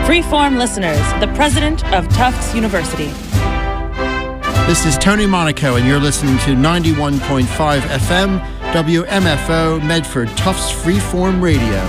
Freeform listeners, the president of Tufts University. This is Tony Monaco, and you're listening to 91.5 FM, WMFO, Medford, Tufts Freeform Radio.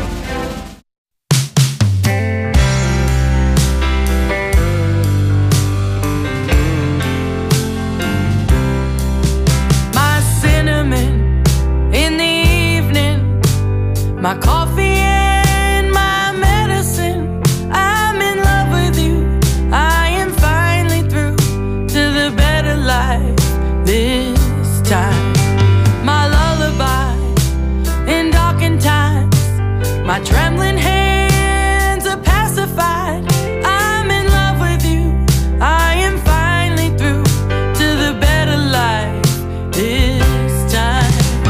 My cinnamon in the evening, my coffee and my medicine. I'm in love with you. I am finally through to the better life this time. My lullaby in darkened times, my trembling hands are pacified. I'm in love with you. I am finally through to the better life this time.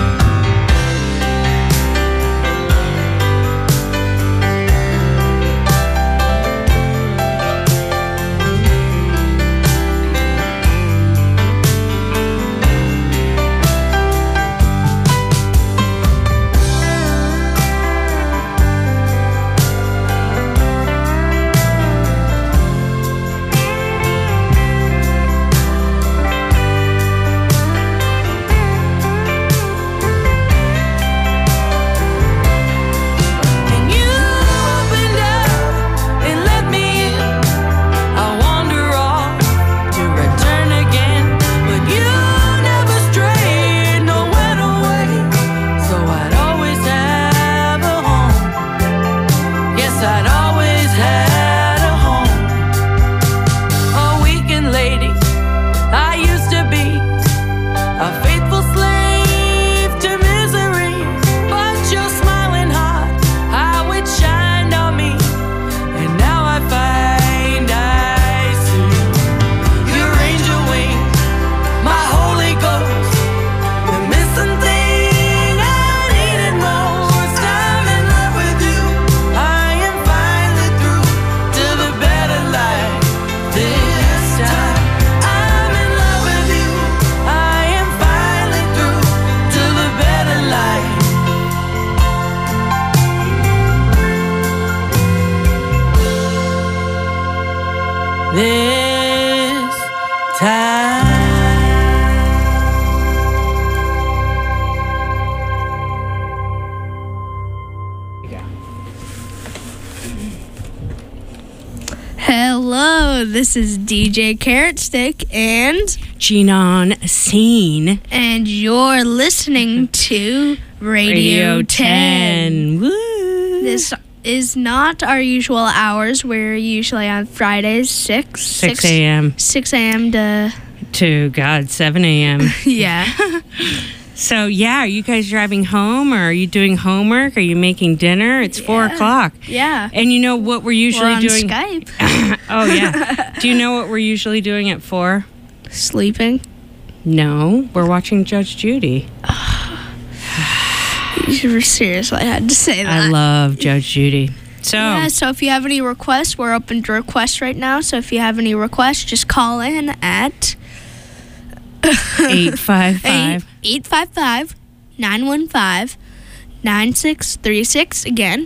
And you opened up and let me in. I wander off to return again, but you never strayed, no went away. So I'd always have a home. Yes, I'd always had a home. A weekend lady I used to be, a faithful slave to misery. But your smiling heart, how it shined on me, and now I find I see your angel wings, my Holy Ghost, the missing thing I needed most. I'm in love with you. I am finally through to the better life this time. I'm in love with you. I am finally through to the better life. This time. Hello, this is DJ Carrot Stick, and Genon Scene. you're listening to Radio 10. Woo! This is not our usual hours. We're usually on Fridays, 6 a.m. 6 a.m. to, 7 a.m. Yeah. So, yeah, are you guys driving home, or are you doing homework? Are you making dinner? It's 4 o'clock. Yeah. And you know what we're usually We're on doing? Skype. Oh, yeah. Do you know what we're usually doing at 4? Sleeping. No, we're watching Judge Judy. You seriously had to say that. I love Judge Judy. So, Yeah, so if you have any requests, we're open to requests right now. So if you have any requests, just call in at 855. 855-915-9636. Again,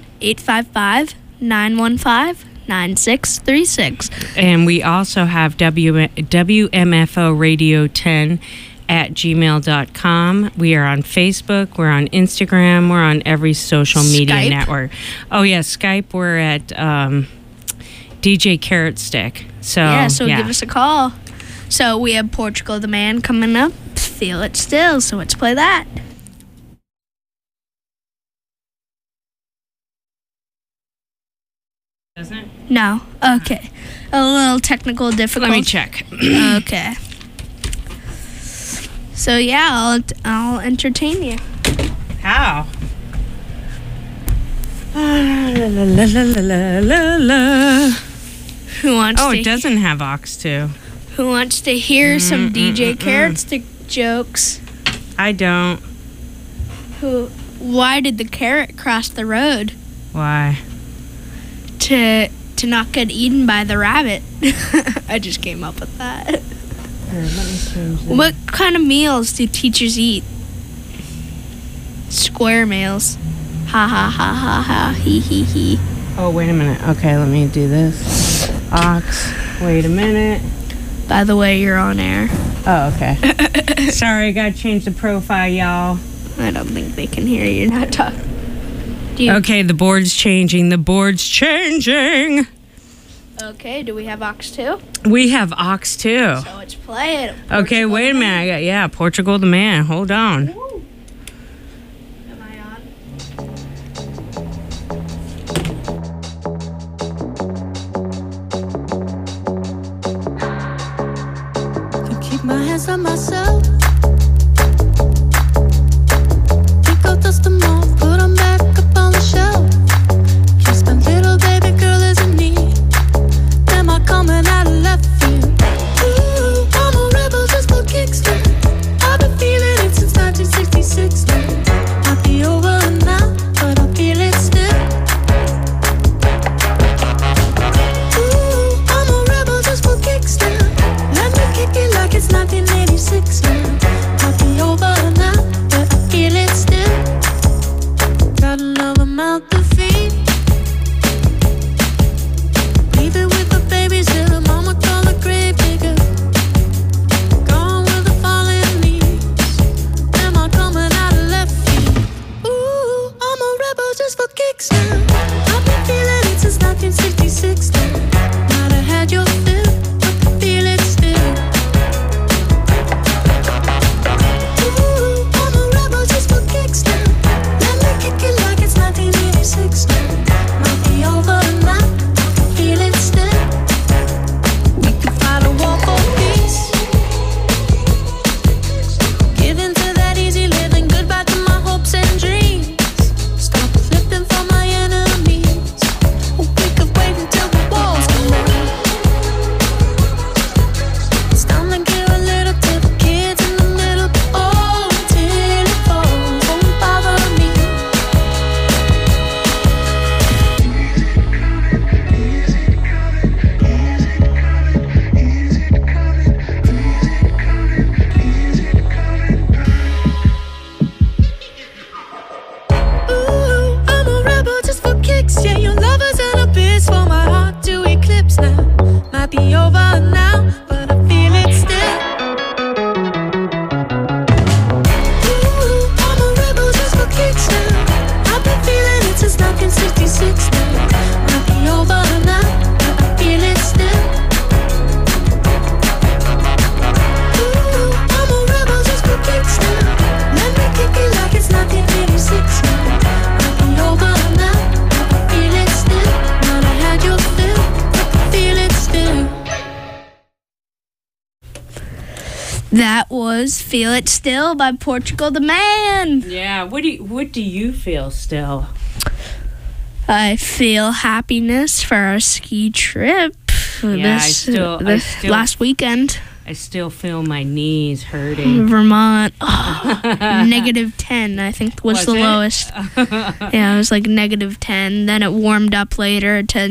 855-915-9636. And we also have WMFO Radio 10 at gmail.com. We are on Facebook. We're on Instagram. We're on every social media Skype? network. Oh, yeah, Skype. We're at DJ Carrot Stick. So Give us a call. So we have Portugal the Man coming up. Feel It Still. So let's play that. Doesn't it? No. Okay. A little technical difficulty. Let me check. Okay. So yeah, I'll entertain you. How? La, la, la, la, la, la, la. Who wants Oh, to it doesn't have Ox 2. Who wants to hear some DJ Carrot Stick jokes? I don't. Why did the carrot cross the road? Why? To not get eaten by the rabbit. I just came up with that. Here, let me change that. What kind of meals do teachers eat? Square meals. Ha ha ha ha ha. He he he. Oh, wait a minute. Okay, let me do this. Ox. Wait a minute. By the way, you're on air. Oh, okay. Sorry, I gotta change the profile, y'all. I don't think they can hear you. Not talking. Okay, the board's changing. The board's changing. Okay, do we have Ox 2? We have Ox 2. So it's playing. Okay, wait a minute. Portugal the Man. Hold on. Woo. Am I on? Can keep my hands on myself. Think I'll dust them off, put them back up on the shelf. Kiss my little baby girl is in need. Am I coming out of left field? Ooh, I'm a rebel just for kicks now. I've been feeling it since 1966 now. Might be over now, but I feel it still. Ooh, I'm a rebel just for kicks now. Let me kick it like it's 1986 now. Might be over now, but I feel it still. Got another mouth to feed. Leave it with the babysitter, mama call the grave digger. Gone with the fallen leaves. Am I coming out of left field? Ooh, I'm a rebel just for kicks now. I've been feeling it since 1966 now. Might have had your fill, but I feel it still. Ooh, I'm a rebel just for kicks now. Let me kick it like it's 1986 now. Might be over now, I feel it still. We could fight a war for peace. Give in to that easy living, goodbye to my hopes and dreams. Stop flipping for my enemies. We could wait until the walls come down. It's time to give a little to the kids in the middle. Oh, till it falls, won't bother me. Ooh, I'm a rebel just for kicks. Yeah, your lover's an abyss for my heart to eclipse now. Might be over now, but I feel it still. Ooh, I'm a rebel just for kicks now. I've been feeling it since 1966 now. Might be over now, but I feel it still. Ooh, I'm a rebel just for kicks now. Let me kick it like it's 1986 now. Might be over now, but I feel it still. Might have had your fill, but I feel it still. That was Feel It Still by Portugal the Man. Yeah, what do you feel still? I feel happiness for our ski trip Yeah, I still- last weekend. I still feel my knees hurting. Vermont, -10, I think was Was the it? lowest. Yeah, it was like -10. Then it warmed up later to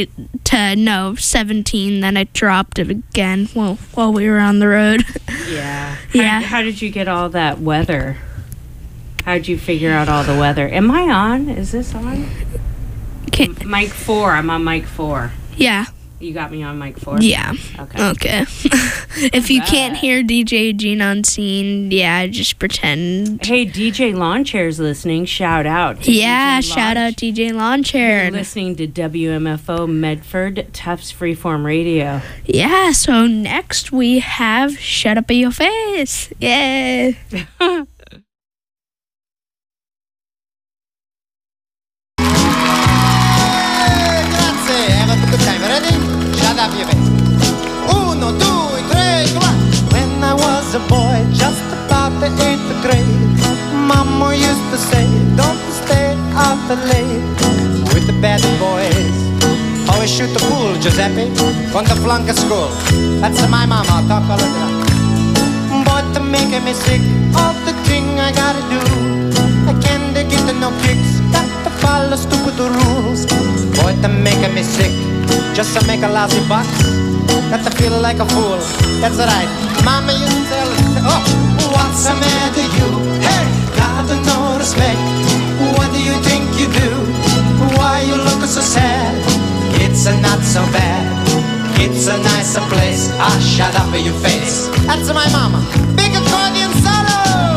17. Then it dropped it again while we were on the road. Yeah. Yeah. How did you get all that weather? How did you figure out all the weather? Am I on? Is this on? Mic 4. I'm on mic 4. Yeah. You got me on mic 4? Yeah. Okay. If you can't hear DJ Gene on scene, yeah, just pretend. Hey, DJ Lawn Chair's listening. Shout out. to Yeah, DJ shout Lawn out DJ Lawn Chair. You're listening to WMFO Medford, Tufts Freeform Radio. Yeah, so next we have Shut Up in Your Face. Yeah. Grazie, have a good time. Ready? Shut up your face. 1, 2, 3, 4. When I was a boy, just about the 8th grade, Mama used to say, don't stay out late with the bad boys. Always shoot the pool, Giuseppe, on the flunk of school. That's my mama, talk all of that. But to make me sick of the thing I gotta do, I can't get no kicks, got to follow stupid rules. Boy, to make me sick, just to make a lousy buck, got to feel like a fool. That's right, Mama used to tell me, oh, what's the matter you? Hey, got no respect. What do you think you do? Why you look so sad? nicer place. Ah, shut up in your face. That's my mama. Big accordion solo.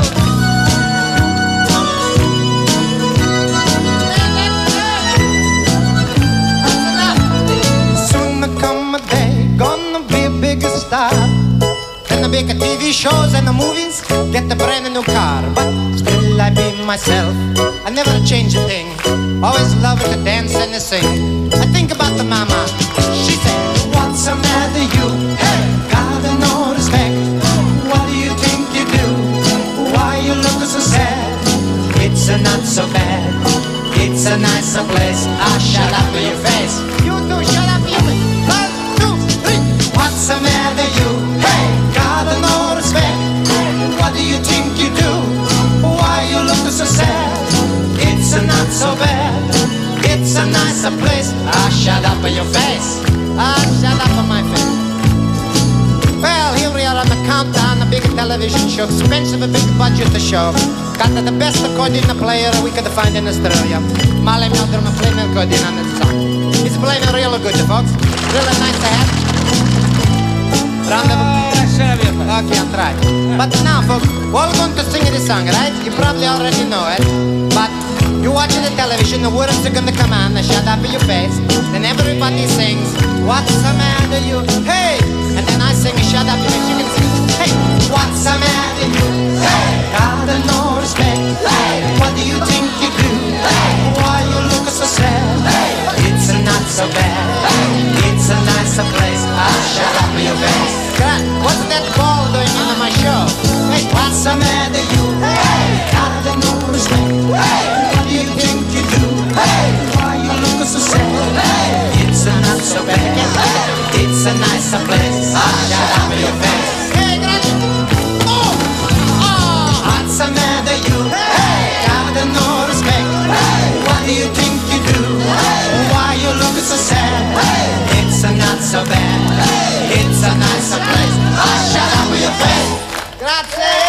Soon there come a day, gonna be a bigger star. Then the bigger TV shows and the movies, get a brand new car. But still I be myself, I never change a thing. Always love to dance and to sing. I think about the mama, she said, what's the matter you? Hey, got no respect. What do you think you do? Why you look so sad? It's not so bad. It's a nicer place. Ah, shut up in your face. You do shut up in your face. 1, 2, 3. What's the matter you? Hey, got no respect. What do you think you do? Why you look so sad? It's not so bad. It's a nicer place. Ah, shut up in your face. Ah, shut up on my face. Well, here we are on the countdown, the big television show. Expensive, a big budget to show. Got the best accordion player we could find in Australia. Marley Meldrum playing accordion on this song. He's playing it real good, folks. Really nice to have. Round of okay, I'll try. But now, folks, we're going to sing this song, right? You probably already know it. But you watching the television, the words are gonna come on, shut up in your face. Then everybody sings, what's the matter you? Hey! And then I sing, shut up, you can sing. Hey! What's the matter you? Hey! Got no respect. Hey! What do you think you do? Hey! Why you look so sad? Hey! It's not so bad. Hey! It's a nicer place. Ah, shut up in your face. What's that ball doing in my show? Hey! What's the matter you? Hey! Got no respect. Hey! What do you think you do? Hey! Why you look so sad? Hey! It's not so bad. It's a nicer place. Ah, shut up in your face. Hey, grazie. Oh! Oh! What's the matter you? Hey! Got no respect. Hey! What do you think you do? Hey! Why you look so sad? Hey! It's not so bad. Hey! It's a nicer place. Ah, shut up in your face. Grazie.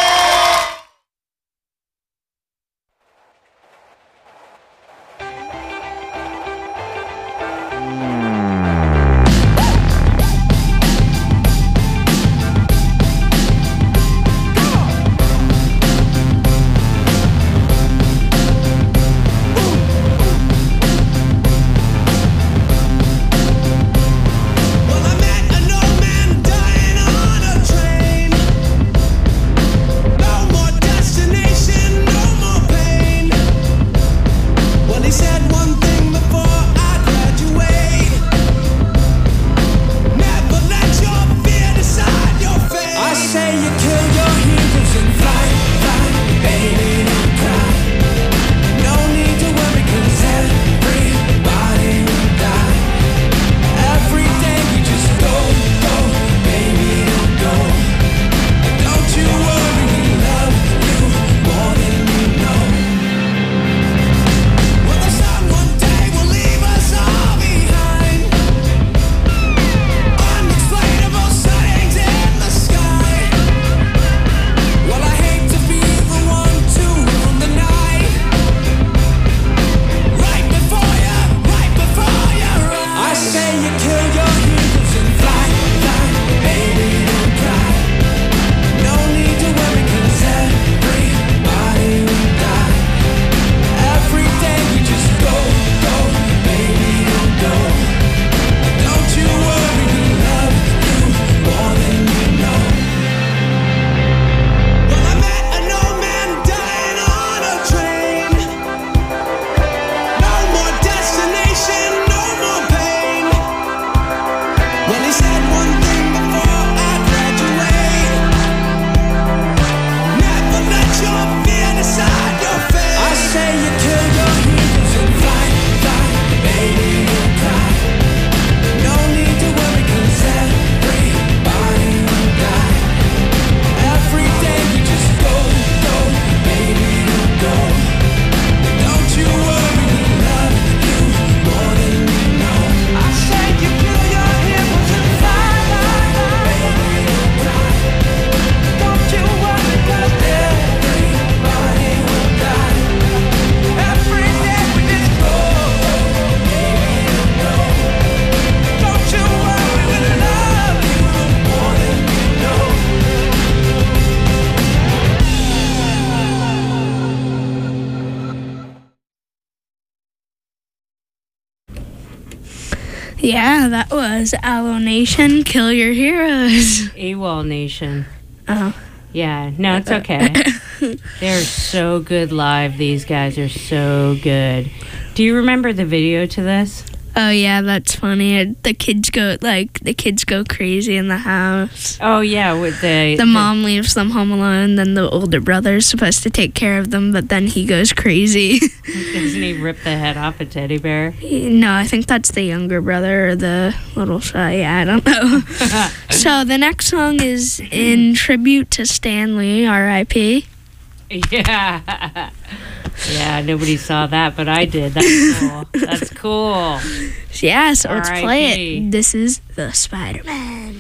Yeah, that was Allo Nation, Kill Your Heroes. AWOL Nation. Oh. Yeah, no, it's okay. They're so good live. These guys are so good. Do you remember the video to this? Oh yeah, that's funny. The kids go crazy in the house. Oh yeah, with the mom leaves them home alone. Then the older brother's supposed to take care of them, but then he goes crazy. Doesn't he rip the head off a teddy bear? No, I think that's the younger brother or the little shy. Yeah, I don't know. So the next song is in tribute to Stan Lee, R.I.P. Yeah. Yeah, nobody saw that, but I did. That's cool. That's cool. Yeah, so let's play R.I.P. it. This is the Spider-Man.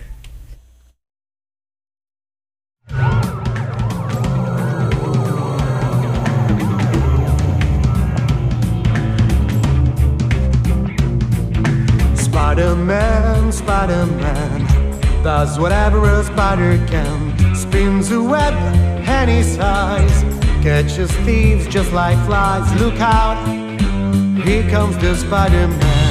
Spider-Man, Spider-Man does whatever a spider can. Spins a web any size, catches thieves just like flies. Look out, here comes the Spider-Man.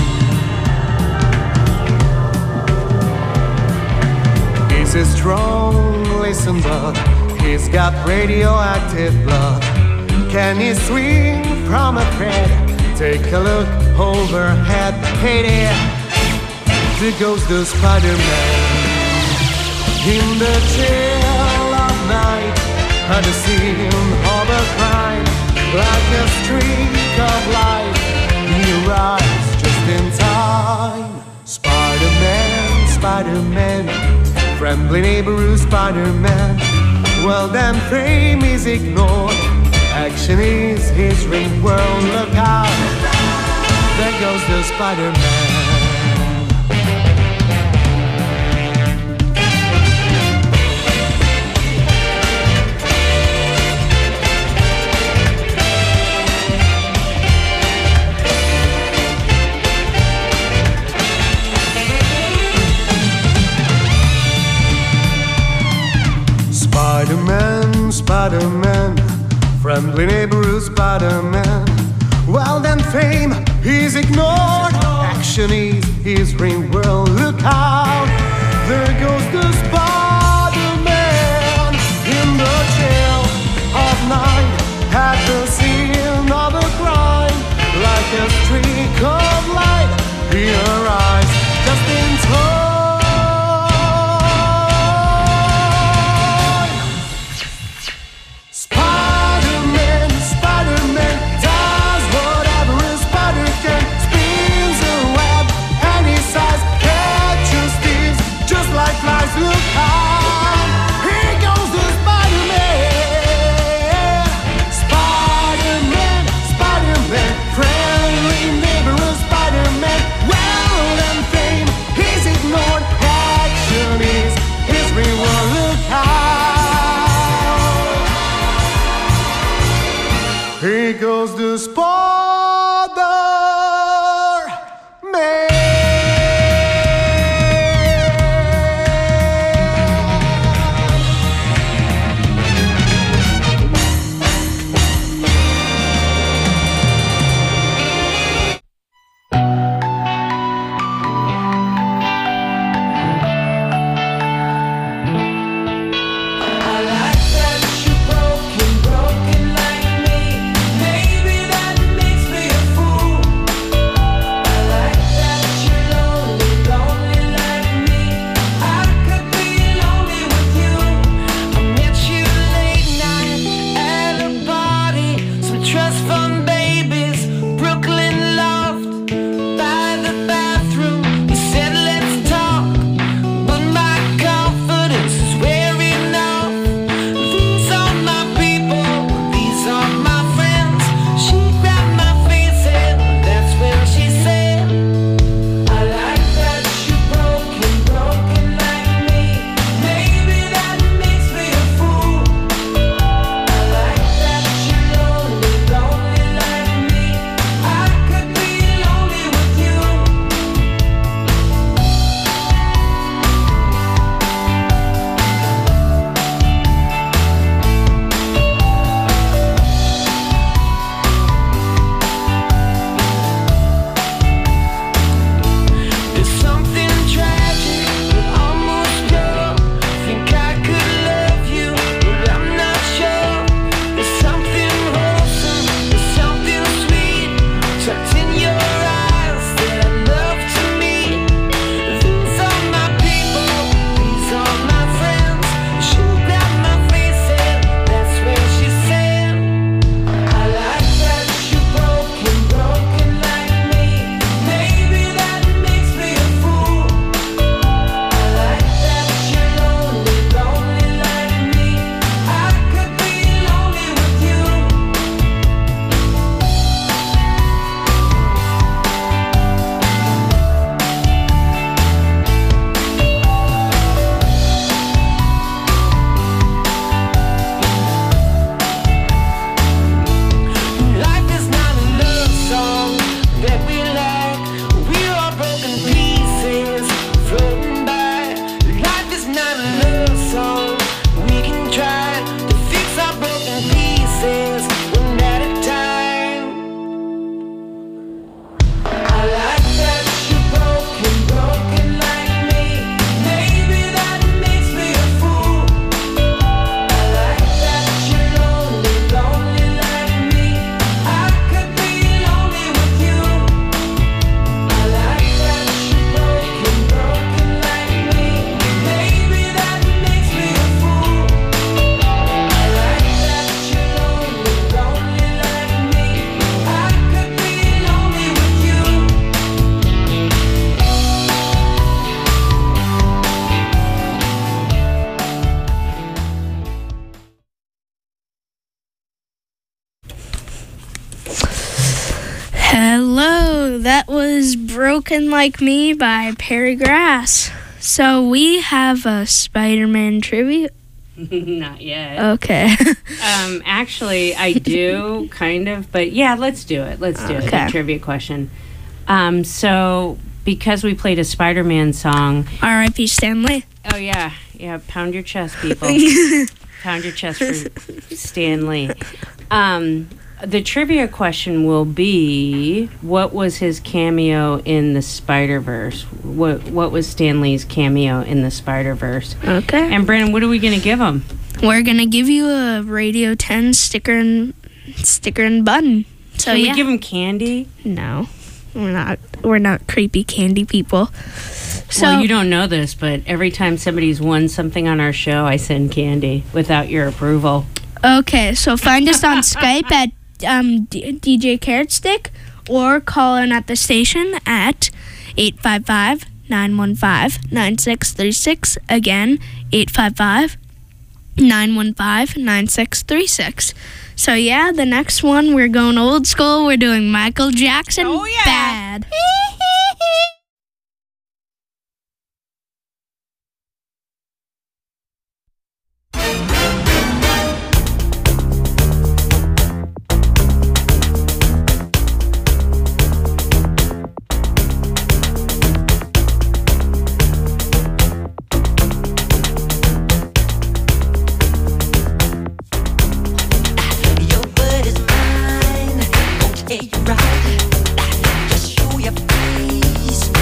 He's a strong, listen bud, he's got radioactive blood. Can he swing from a thread? Take a look overhead. Hey there goes the Spider-Man. In the chill of night, at the scene of a crime, like a streak of light, he arrives just in time. Spider-Man, Spider-Man, friendly neighborhood Spider-Man. Well, then fame is ignored, action is his ring world. Look out, there goes the Spider-Man. Spider-Man, Spider-Man, friendly neighborhood Spider-Man. Well then fame is ignored, action is his ring world. Look out, there goes the Spider-Man. In the chill of night, at the scene of a crime, like a streak of light, he arrives just in time. Look out, here goes the Spider-Man. Spider-Man, Spider-Man, friendly neighborhood Spider-Man. Well, and fame is ignored, action is his reward. Look out, here goes the Spider-Man. Broken like me, maybe that makes Oh, that was Broken Like Me by Perry Grass. So we have a Spider-Man trivia. Not yet. Okay. Actually, I do, kind of. But yeah, let's do it. Let's do it. Okay. The trivia question. So, because we played a Spider-Man song. R.I.P. Stanley. Oh, yeah. Yeah, pound your chest, people. Pound your chest for Stan Lee. The trivia question will be, what was his cameo in the Spider-Verse? What was Stan Lee's cameo in the Spider-Verse? Okay. And Brandon, what are we going to give him? We're going to give you a Radio 10 sticker and button. So Can yeah. we give him candy? No. We're not creepy candy people. So Well, you don't know this, but every time somebody's won something on our show, I send candy without your approval. Okay, so find us on Skype at DJ Carrot Stick or call in at the station at 855-915-9636. Again, 855-915-9636. So yeah, the next one, we're going old school. We're doing Michael Jackson. Oh, yeah. Bad. Your word is mine, okay, you're right. Just show your face.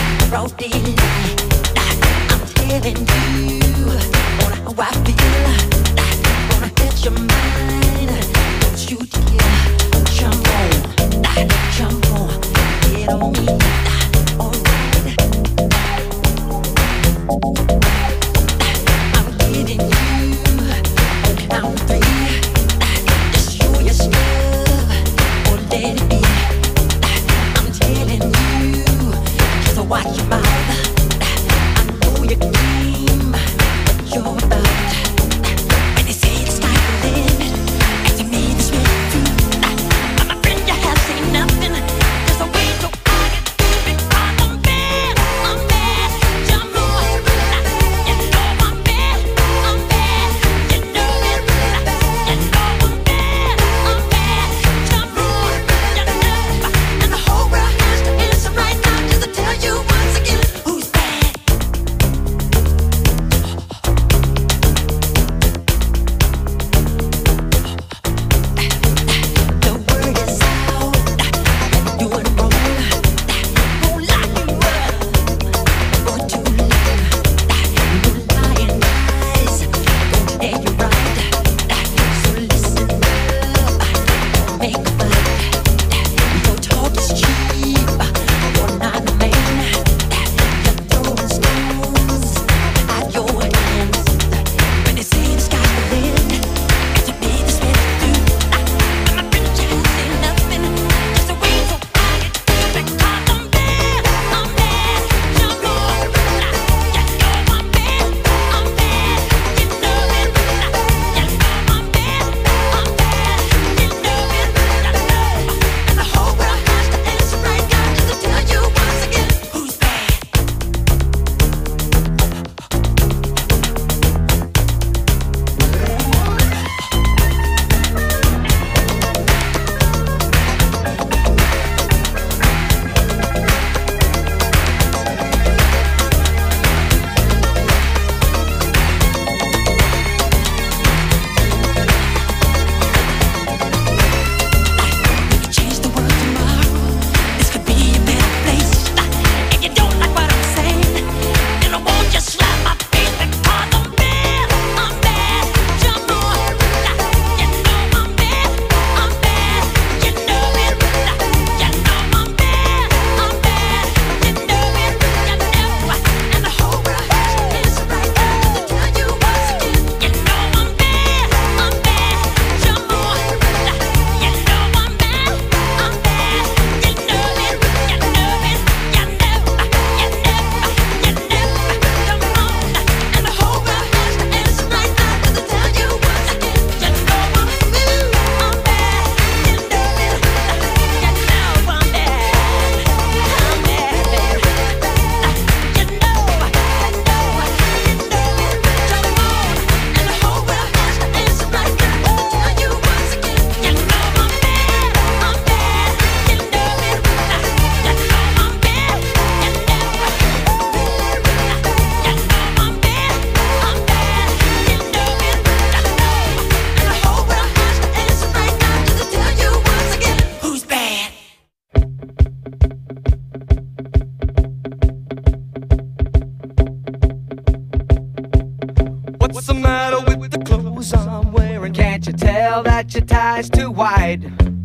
that your tie's too wide.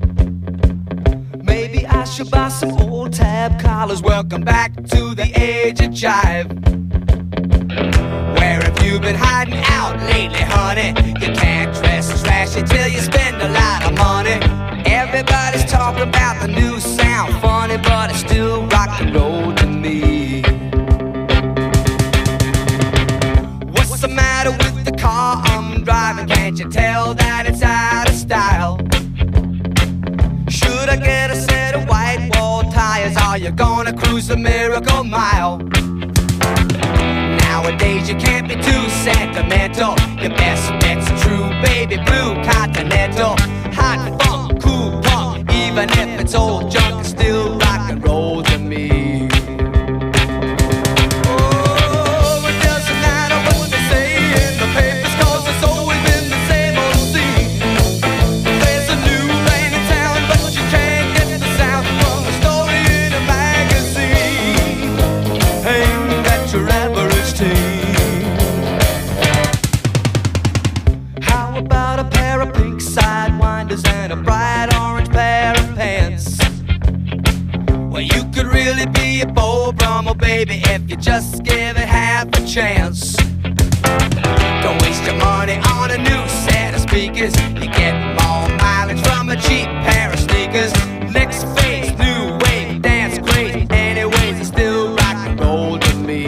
Maybe I should buy some old tab collars. Welcome back to the age of jive. Where have you been hiding out lately, honey? You can't dress trashy till you spend a lot of money. Everybody's talking about the new sound, funny, but it's still rock and roll to me. What's the matter with the car I'm driving? Can't you tell that it's out of style? Should I get a set of white wall tires? Are you gonna cruise the Miracle Mile? Nowadays you can't be too sentimental. Your best bet's a true baby blue Continental. Hot funk, cool punk, even if it's old junk, it's still rock and roll to me. Oh, it doesn't matter what they say in the papers, 'cause it's always been the same old scene. There's a new rain in town, but you can't get the sound from a story in a magazine aimed at your average teen. How about a pair of pink sidewinders and a bright orange pair of pants? Well, you could really be a Beau Brummel, baby, if you just give it half a chance. Don't waste your money on a new set of speakers. You get more mileage from a cheap pair of sneakers. Next phase, new wave, dance crazy. Anyways, it's still rock and roll to me.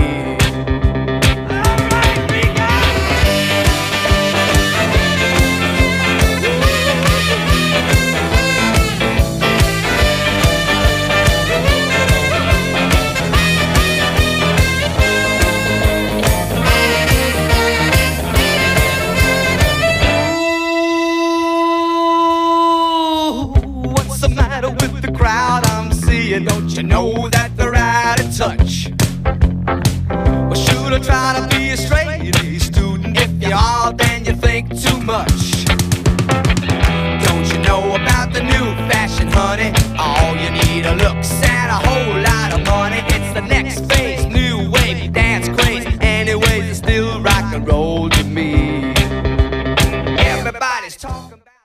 What's the matter with the crowd I'm seeing? Don't you know that they're out of touch? Well, should I try to be a straight A student? If you are, then you think too much. Don't you know about the new fashion, honey? All you need are looks and a whole lot of money. It's the next phase, new wave, dance craze. Anyways, it's still rock and roll to me. Everybody's talking about.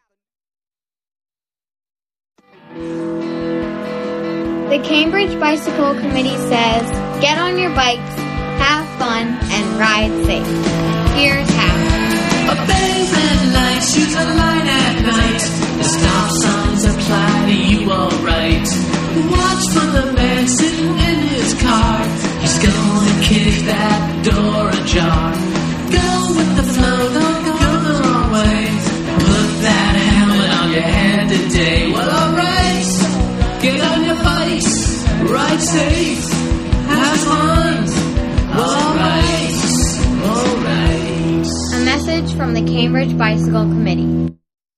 The Cambridge Bicycle Committee says, get on your bikes, have fun, and ride safe. Here's how. Obey red lights, use a light at night. The stop signs apply to you alright. Watch for the man sitting in his car. He's gonna kick that door ajar. Go with the flow, don't go the wrong way. Put that helmet on your head today. Well, alright, get on your bikes, ride safe, have fun. Alright, alright. A message from the Cambridge Bicycle Committee.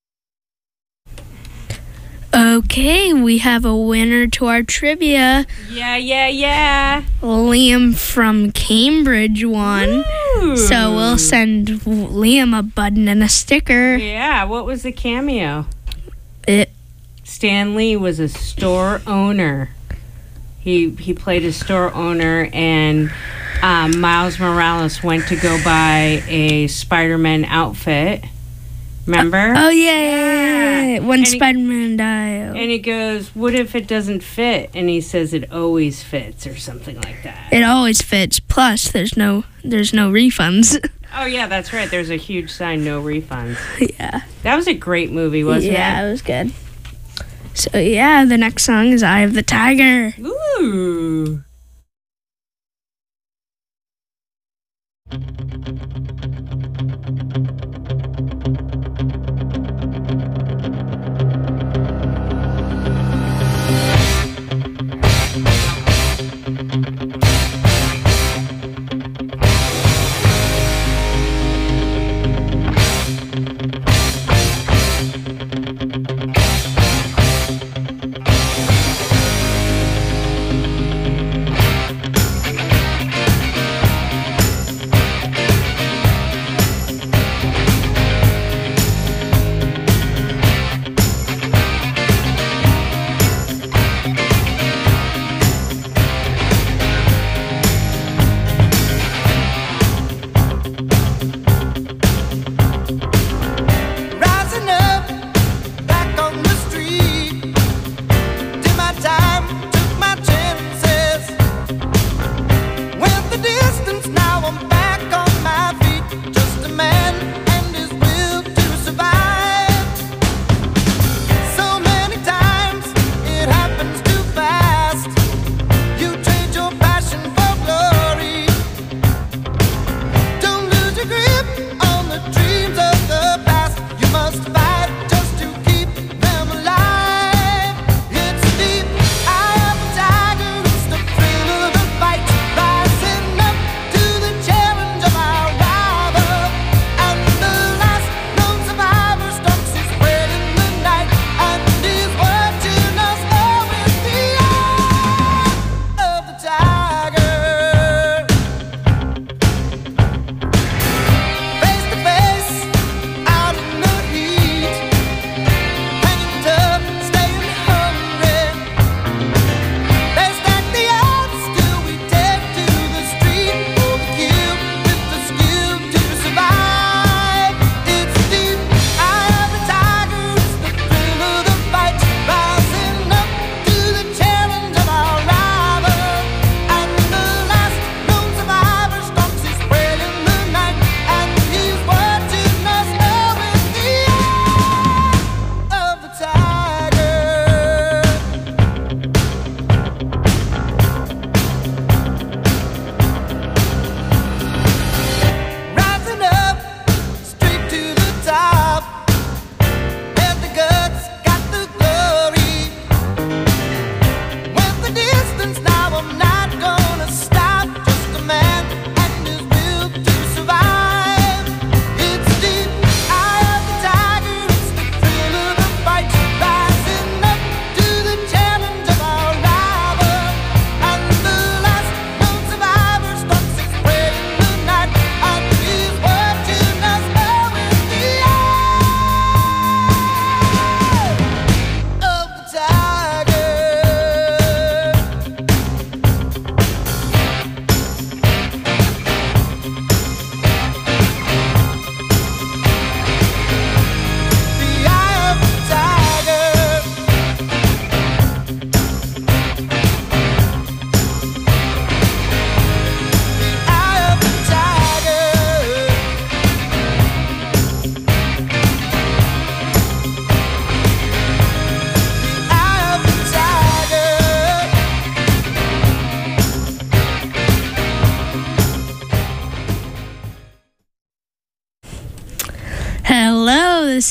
Okay, we have a winner to our trivia. Yeah. Liam from Cambridge won. Ooh. So we'll send Liam a button and a sticker. Yeah, what was the cameo? It Stan Lee was a store owner. He played a store owner, and Miles Morales went to go buy a Spider-Man outfit. Remember? Oh, yeah. When And Spider-Man died. And he goes, what if it doesn't fit? And he says it always fits or something like that. It always fits. Plus, there's no refunds. Oh, yeah, that's right. There's a huge sign, no refunds. Yeah. That was a great movie, wasn't it? Yeah, it was good. So, yeah, the next song is Eye of the Tiger. Ooh.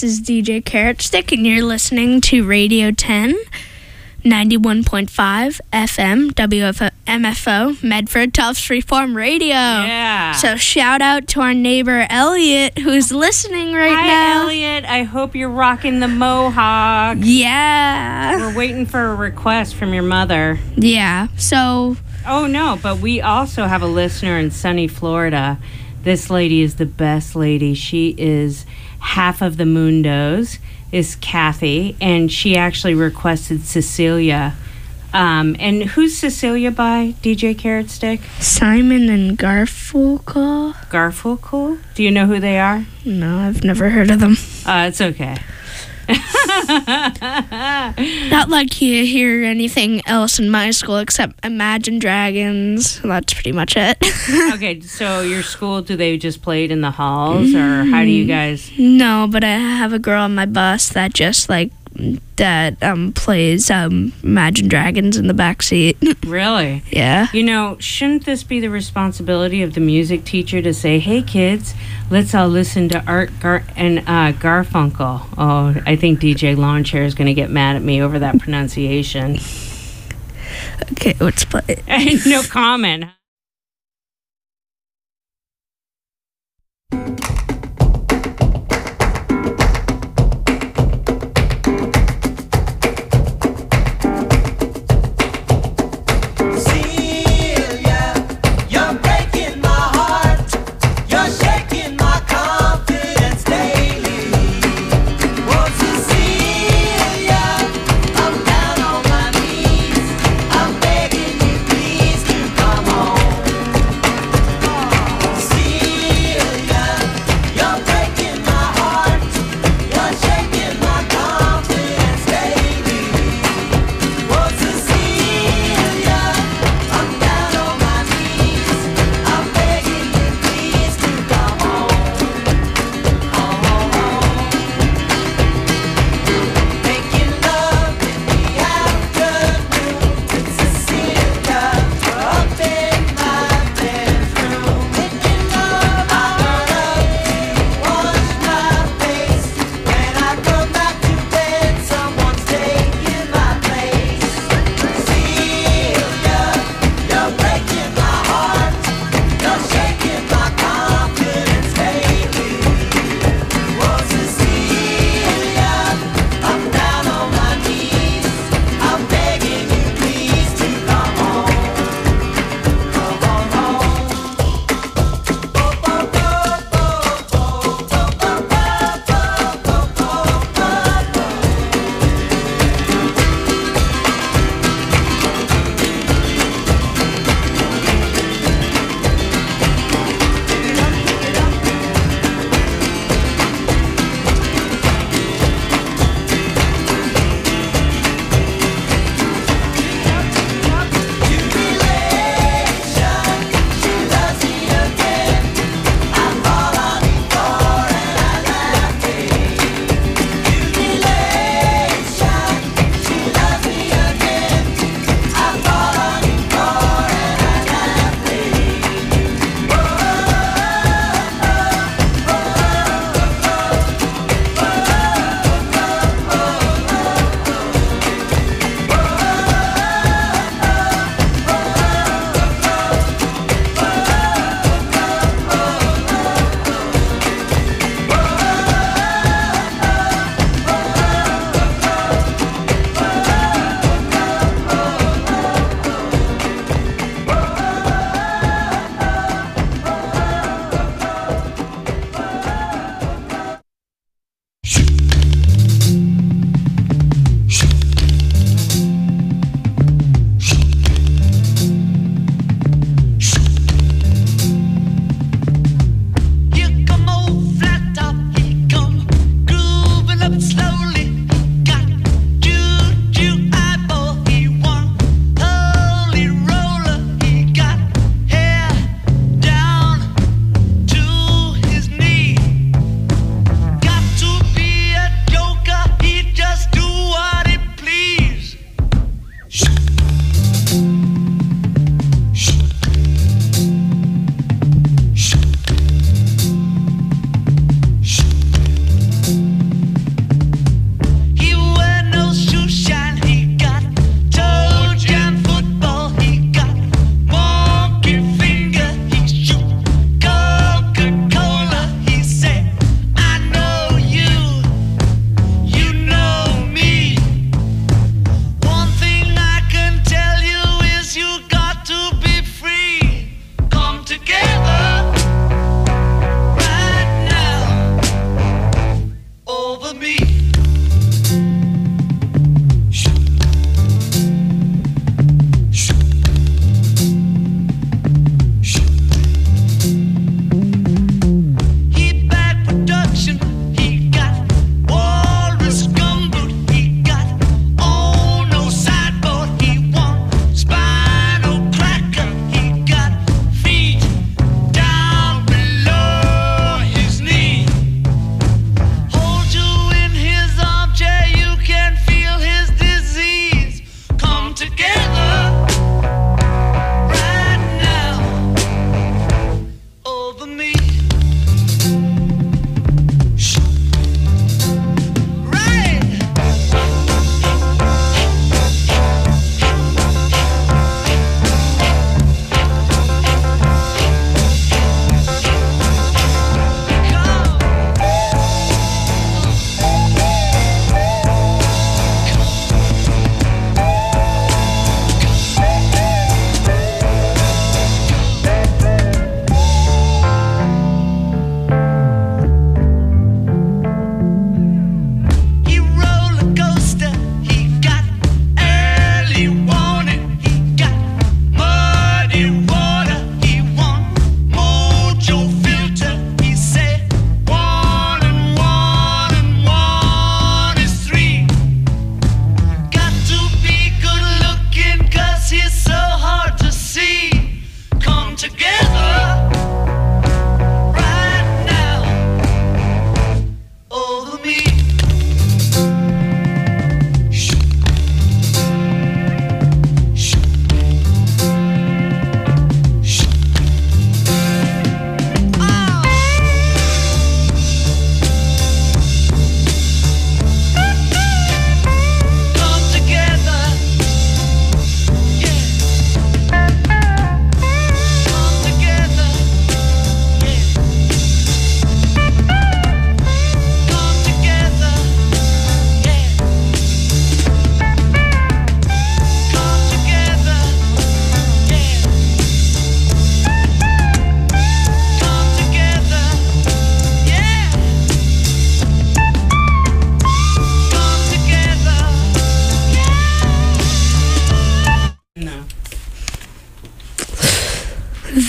this is DJ Carrot Stick, and you're listening to Radio 10, 91.5 FM, WMFO, Medford Tufts Freeform Radio. Yeah. So shout out to our neighbor Elliot, who's listening right now. Hi, Elliot. I hope you're rocking the mohawk. Yeah. We're waiting for a request from your mother. Yeah. So. Oh, no, but we also have a listener in sunny Florida. This lady is the best lady. She is half of the Mundos, is Kathy, and she actually requested Cecilia. And who's Cecilia by, DJ Carrot Stick? Simon and Garfunkel. Garfunkel? Do you know who they are? No, I've never heard of them. It's okay. Not like you hear anything else in my school except Imagine Dragons. That's pretty much it. Okay, so your school, do they just play it in the halls, or how do you guys? No, but I have a girl on my bus that just plays Imagine Dragons in the back seat. Really? Yeah. You know, shouldn't this be the responsibility of the music teacher to say, "Hey kids, let's all listen to Garfunkel"? Oh, I think DJ Lawn Chair is going to get mad at me over that pronunciation. Okay, let's play. No comment. Come on.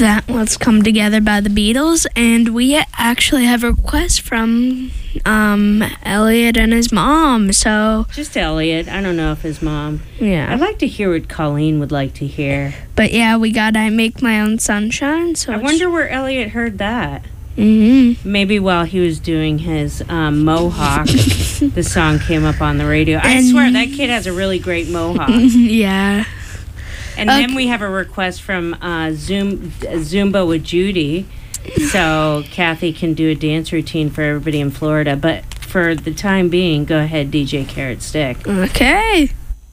that Let's Come Together by the Beatles, and we actually have a request from Elliot and his mom, so... Just Elliot. I don't know if his mom. Yeah. I'd like to hear what Colleen would like to hear. But yeah, we got I Make My Own Sunshine, so... I wonder where Elliot heard that. Mm-hmm. Maybe while he was doing his mohawk, the song came up on the radio. I swear, that kid has a really great mohawk. Yeah. And then we have a request from Zumba with Judy. So Kathy can do a dance routine for everybody in Florida. But for the time being, go ahead, DJ Carrot Stick. Okay.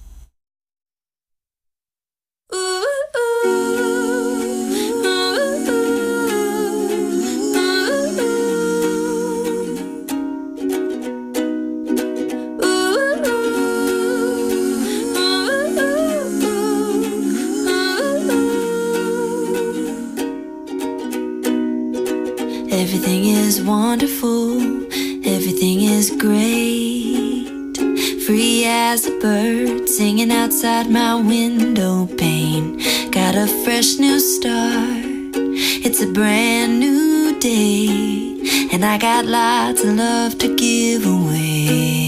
Everything is wonderful, everything is great. Free as a bird singing outside my window pane. Got a fresh new start, it's a brand new day. And I got lots of love to give away.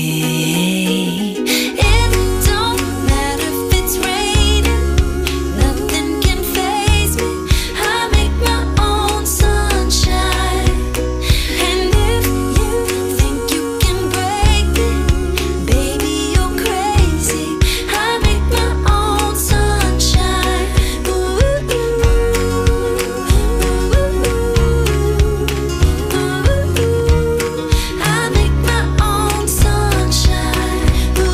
It don't matter if it's raining, nothing can faze me. I make my own sunshine. And if you think you can break me, baby, you're crazy. I make my own sunshine. I make my own sunshine.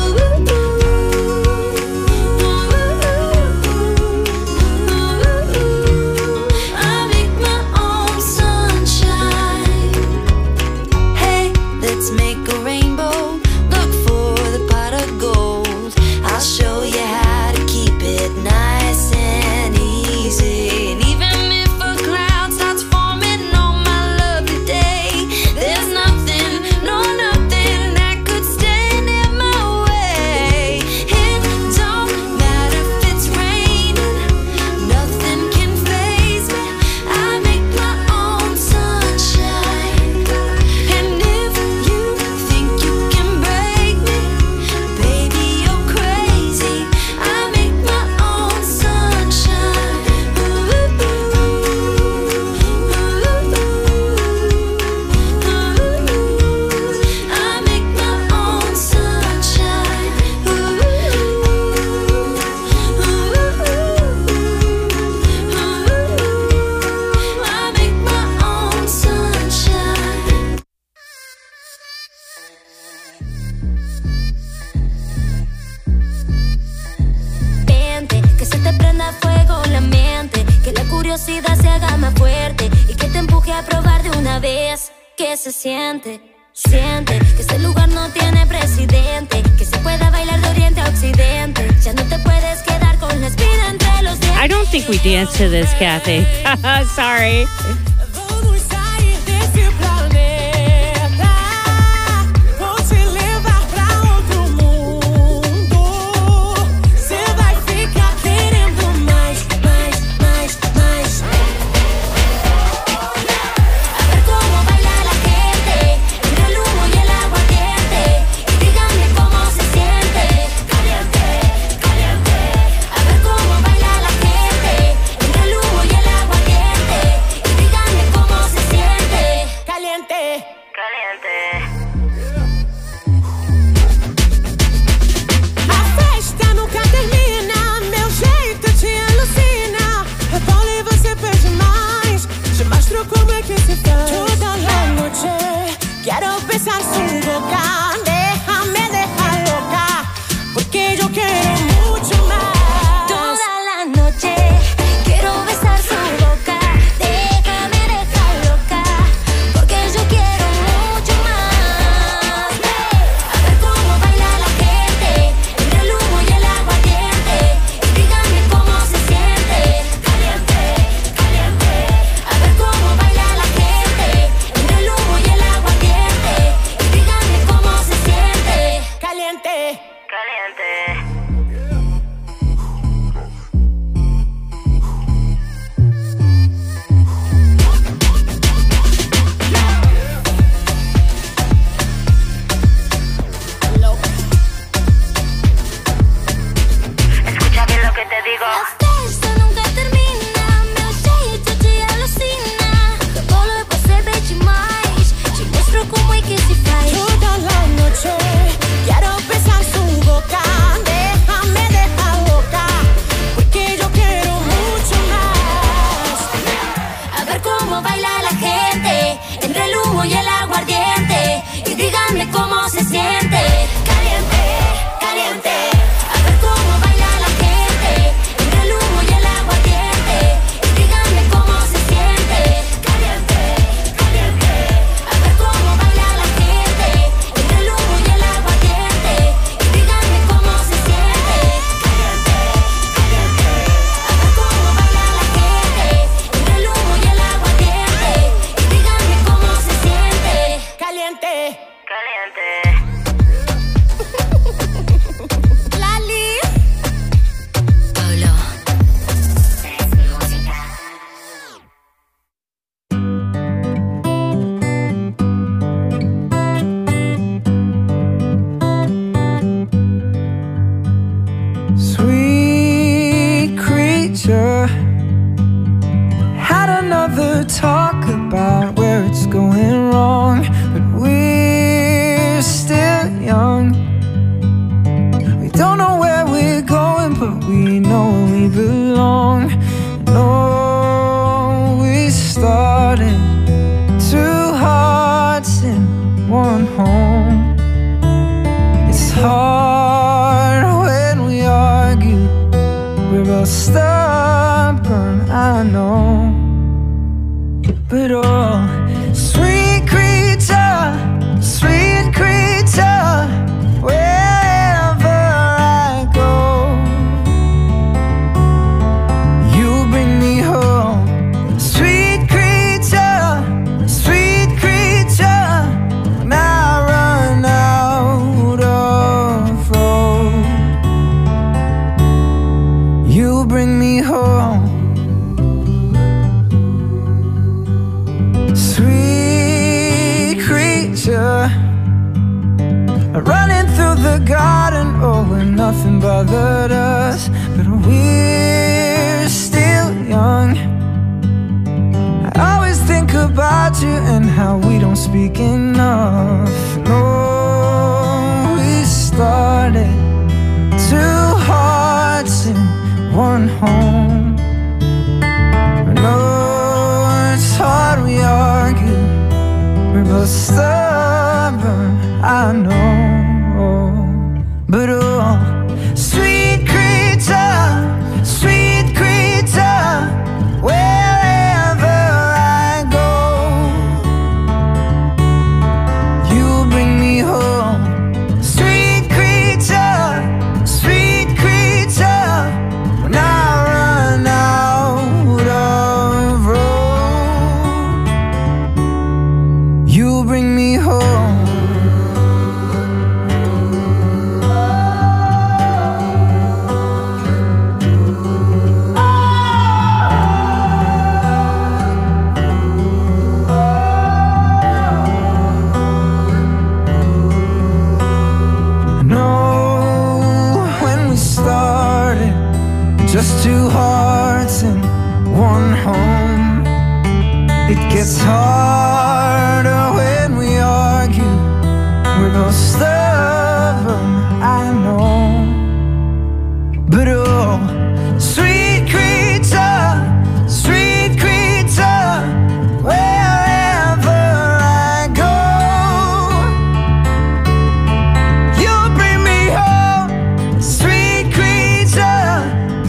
I make my own sunshine. Hey, let's make a rainbow. Look for the pot of gold. I'll show you how to keep it nice and easy. And even if a cloud starts forming on my lovely day, there's nothing, no nothing that could stand in my way. It don't matter if it's raining, nothing can faze me. I make my own sunshine. And if you think you can break me, baby, you're crazy. I make my own sunshine. I make my own sunshine. I make my own sunshine. Vente, que se te prenda fuego la mente, que la curiosidad se haga más fuerte y que te empuje a probar de una vez. Que se siente, siente que este lugar no tiene presidente, que se pueda bailar de oriente a occidente. Ya no te puedes quedar con la espina entre los dientes. I don't think we danced to this, Kathy. Sorry. Vamos sair desse planeta, vou te levar pra outro mundo. Cê vai ficar querendo mais, mais, mais, mais. A ver cómo baila la gente entre el humo y el aguardiente. Y díganme cómo se siente. Caliente, caliente. A ver cómo baila la gente entre el humo y el aguardiente. Y díganme cómo se siente. Caliente. Caliente. A festa nunca termina, meu jeito te alucina. Rebola e você pede mais. Te mostro como é que se faz. Toda la noche quiero besar su boca. Déjame dejar loca, porque yo quiero mucho más. Toda la noche quiero besar su boca. Déjame dejar loca, porque yo quiero mucho más. A ver cómo baila la gente entre el humo y el aguardiente. Y díganme cómo se siente. Caliente, caliente. A ver cómo baila la gente entre el humo y el aguardiente. Y díganme cómo se siente. Caliente. Caliente. La festa nunca termina, meu jeito te alucina. Bolo e você pede mais, te mostro como é que se faz. Toda la noche quiero besar su boca. Déjame, deja loca, porque yo quiero mucho más. A ver cómo baila la gente, entre el humo y el aguardiente. Y díganme cómo se siente. Caliente, caliente. A ver cómo baila la gente, entre el humo y el aguardiente. Y díganme cómo se siente. Caliente, caliente. A ver cómo baila la gente, entre el humo y el aguardiente. Y díganme cómo se siente. Caliente, caliente. A ver cómo baila la gente, entre el humo y el aguardiente. Y díganme cómo se siente. Caliente, Caliente. Lali. Pablo. Sweet creature, had another talk about where it's going wrong, but we're still young. We don't know where we're going, but we know we belong. No, we started two hearts in one home. It's hard when we argue. We're both stubborn, I know. But oh, sweet creature, wherever I go, you bring me home. Sweet creature, when I run out of road, you bring me home. Sweet creature, running through the garden, oh, where nothing bothered us, but we're still young. I always think about you and how we don't speak enough. No, we started two hearts in one home. No, it's hard we argue. We're both stubborn, I know. But oh, sweet creature, wherever I go, you bring me home. Sweet creature, when I run out of road, you bring me home. Just two hearts in one home. It gets harder when we argue. We're both stubborn, I know. But oh, sweet creature, wherever I go, you bring me home. Sweet creature,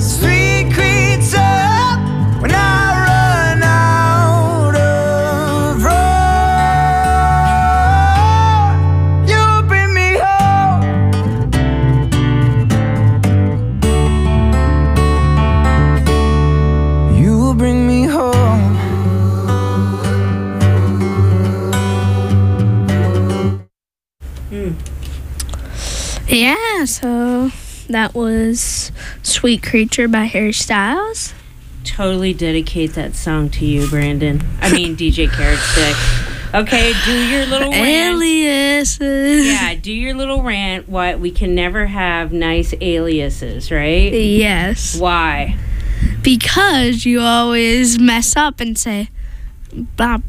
when I run out of road, you bring me home. You bring me home. Yeah, so that was Sweet Creature by Harry Styles. Totally dedicate that song to you, Brandon. I mean, DJ Carrot Stick. Okay, do your little rant. Aliases. Yeah, do your little rant. What we can never have nice aliases, right? Yes. Why? Because you always mess up and say, Bob.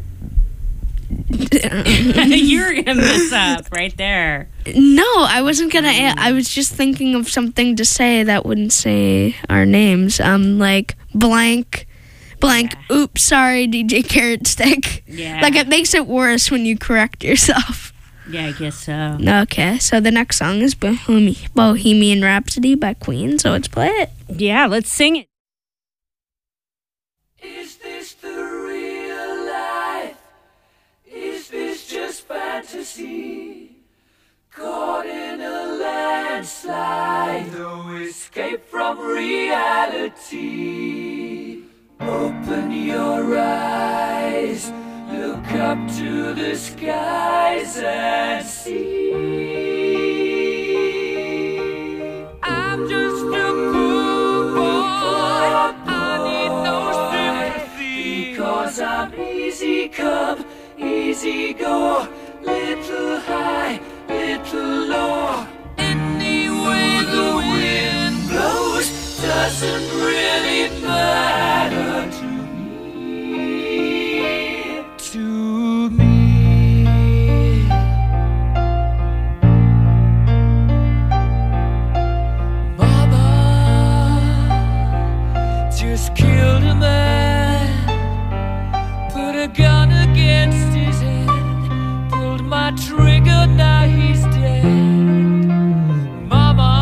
You're gonna mess up right there. No, I wasn't gonna. I was just thinking of something to say that wouldn't say our names. Like blank. Oops, sorry, DJ Carrot Stick. Yeah. Like it makes it worse when you correct yourself. Yeah, I guess so. Okay, so the next song is Bohemian Rhapsody by Queen. So let's play it. Yeah, let's sing it. Is this the real life? Is this just fantasy? Caught in a landslide, no escape from reality. Open your eyes, look up to the skies and see. I'm just a poor boy, I need no sympathy, because I'm easy come, easy go, little high, little low. Any way the wind blows doesn't really matter to me. To me. Mama just killed a man, put a gun against his head, pulled my trigger, now he's dead. Mama,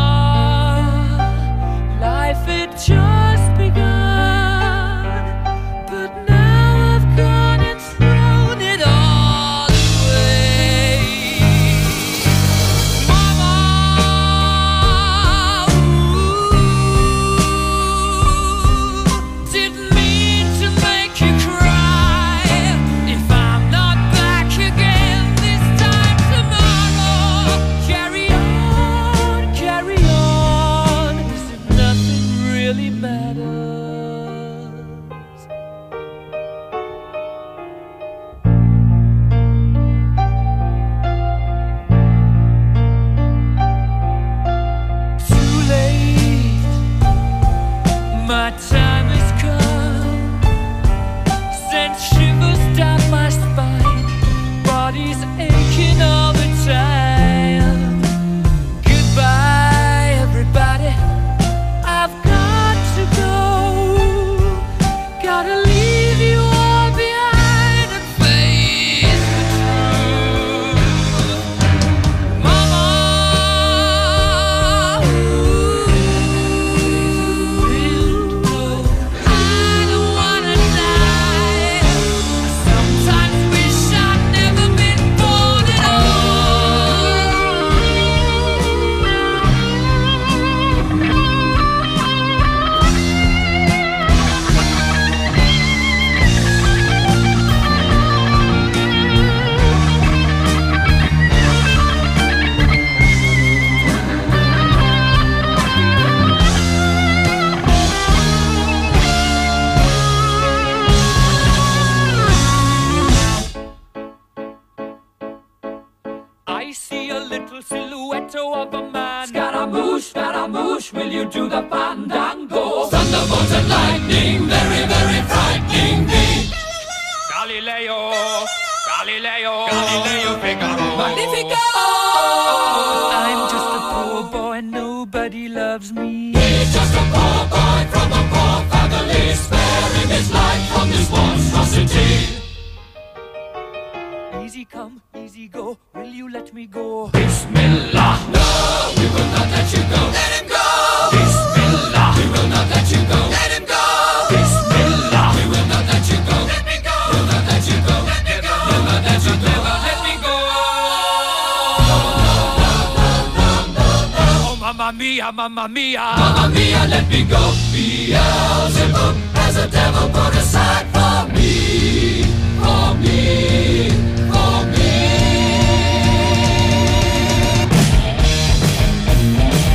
life had just begun, but now I've gone and thrown it all away. Mama, didn't mean to make you cry. If I'm not back again this time tomorrow, carry on, as if nothing really matters. Too late, my time has come. Sent shivers down my spine, body's aching all the time. Goodbye, everybody, I've got to go. Gotta leave you all behind and face the truth. Mama, I don't wanna die. I sometimes wish I'd never been born at I see a little silhouette of a man. Scaramouche, will you do the fandango? Thunderbolt and lightning, very, very frightening me. Galileo, Figaro. Magnifico! I'm just a poor boy, nobody loves me. He's just a poor boy from a poor family, sparing his life from this monstrosity. Easy come, easy go, will you let me go? Bismillah, no, we will not let you go. Let him go! Bismillah, we will not let you go. Let him go! Bismillah, we will not let you go. Let me go! We'll not let you go. Let me go! We'll not let you go. Let me go! Oh, mamma mia, mamma mia. Mamma mia, let me go. Beelzebub has a devil put aside for me, for me.